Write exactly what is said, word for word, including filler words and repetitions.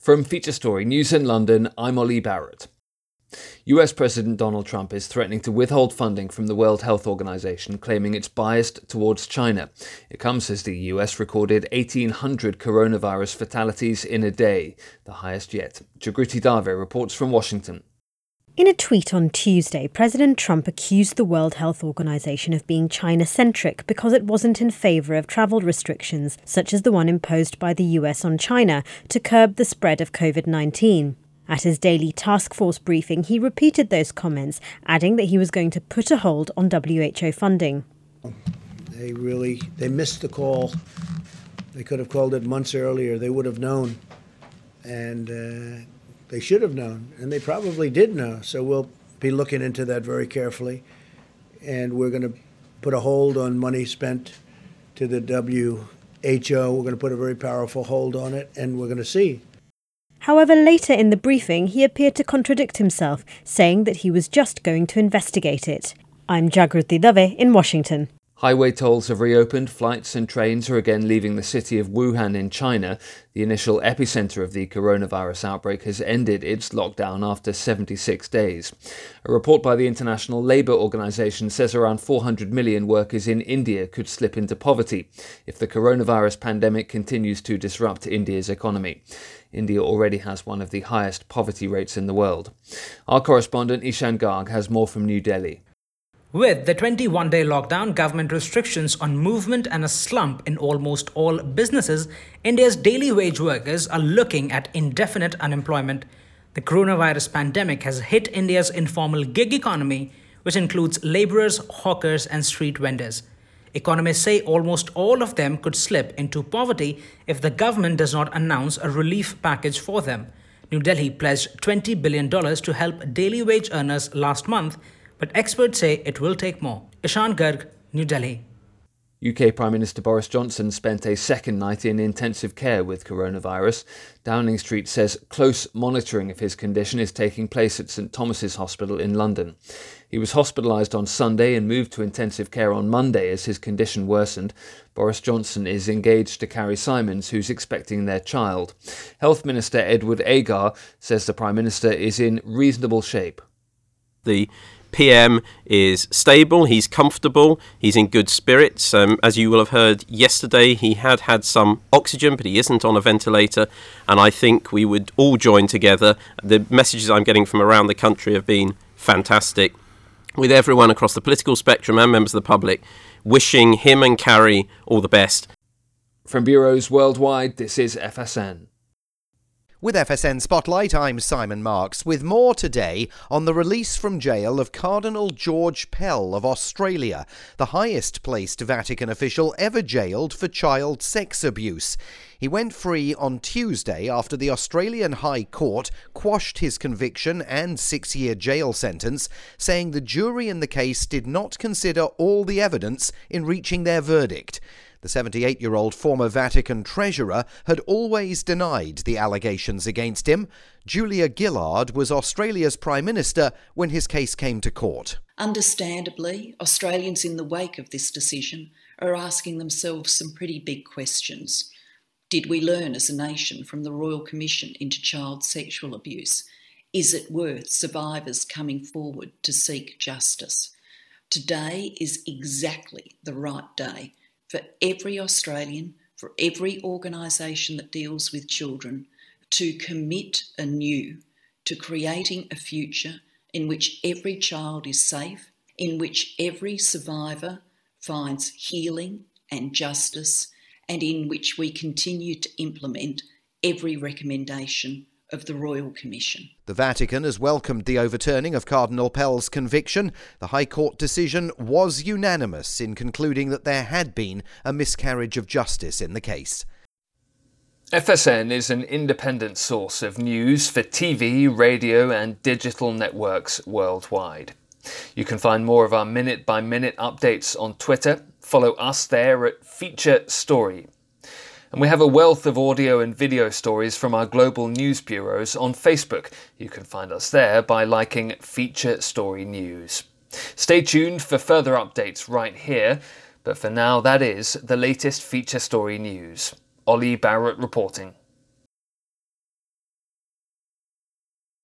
From Feature Story News in London, I'm Ollie Barrett. U S President Donald Trump is threatening to withhold funding from the World Health Organization, claiming it's biased towards China. It comes as the U S recorded eighteen hundred coronavirus fatalities in a day, the highest yet. Jagruti Dave reports from Washington. In a tweet on Tuesday, President Trump accused the World Health Organization of being China-centric because it wasn't in favour of travel restrictions, such as the one imposed by the U S on China to curb the spread of covid nineteen. At his daily task force briefing, he repeated those comments, adding that he was going to put a hold on W H O funding. They really, they missed the call. They could have called it months earlier. They would have known. And uh, they should have known. And they probably did know. So we'll be looking into that very carefully. And we're going to put a hold on money spent to the W H O. We're going to put a very powerful hold on it. And we're going to see. However, later in the briefing, he appeared to contradict himself, saying that he was just going to investigate it. I'm Jagruti Dave in Washington. Highway tolls have reopened, flights and trains are again leaving the city of Wuhan in China. The initial epicenter of the coronavirus outbreak has ended its lockdown after seventy-six days. A report by the International Labour Organization says around four hundred million workers in India could slip into poverty if the coronavirus pandemic continues to disrupt India's economy. India already has one of the highest poverty rates in the world. Our correspondent Ishan Garg has more from New Delhi. With the twenty-one day lockdown, government restrictions on movement and a slump in almost all businesses, India's daily wage workers are looking at indefinite unemployment. The coronavirus pandemic has hit India's informal gig economy, which includes labourers, hawkers and street vendors. Economists say almost all of them could slip into poverty if the government does not announce a relief package for them. New Delhi pledged twenty billion dollars to help daily wage earners last month, but experts say it will take more. Ishan Garg, New Delhi. U K Prime Minister Boris Johnson spent a second night in intensive care with coronavirus. Downing Street says close monitoring of his condition is taking place at St Thomas's Hospital in London. He was hospitalised on Sunday and moved to intensive care on Monday as his condition worsened. Boris Johnson is engaged to Carrie Simons, who's expecting their child. Health Minister Edward Agar says the Prime Minister is in reasonable shape. The P M is stable, he's comfortable, he's in good spirits. Um, as you will have heard yesterday, he had had some oxygen, but he isn't on a ventilator. And I think we would all join together. The messages I'm getting from around the country have been fantastic, with everyone across the political spectrum and members of the public wishing him and Carrie all the best. From bureaus worldwide, this is F S N. With F S N Spotlight, I'm Simon Marks, with more today on the release from jail of Cardinal George Pell of Australia, the highest-placed Vatican official ever jailed for child sex abuse. He went free on Tuesday after the Australian High Court quashed his conviction and six-year jail sentence, saying the jury in the case did not consider all the evidence in reaching their verdict. The seventy-eight-year-old former Vatican treasurer had always denied the allegations against him. Julia Gillard was Australia's Prime Minister when his case came to court. Understandably, Australians in the wake of this decision are asking themselves some pretty big questions. Did we learn as a nation from the Royal Commission into Child Sexual Abuse? Is it worth survivors coming forward to seek justice? Today is exactly the right day for every Australian, for every organisation that deals with children, to commit anew to creating a future in which every child is safe, in which every survivor finds healing and justice, and in which we continue to implement every recommendation of the Royal Commission. The Vatican has welcomed the overturning of Cardinal Pell's conviction. The High Court decision was unanimous in concluding that there had been a miscarriage of justice in the case. F S N is an independent source of news for T V, radio and digital networks worldwide. You can find more of our minute-by-minute updates on Twitter. Follow us there at Feature Story. And we have a wealth of audio and video stories from our global news bureaus on Facebook. You can find us there by liking Feature Story News. Stay tuned for further updates right here, but for now that is the latest Feature Story News. Ollie Barrett reporting.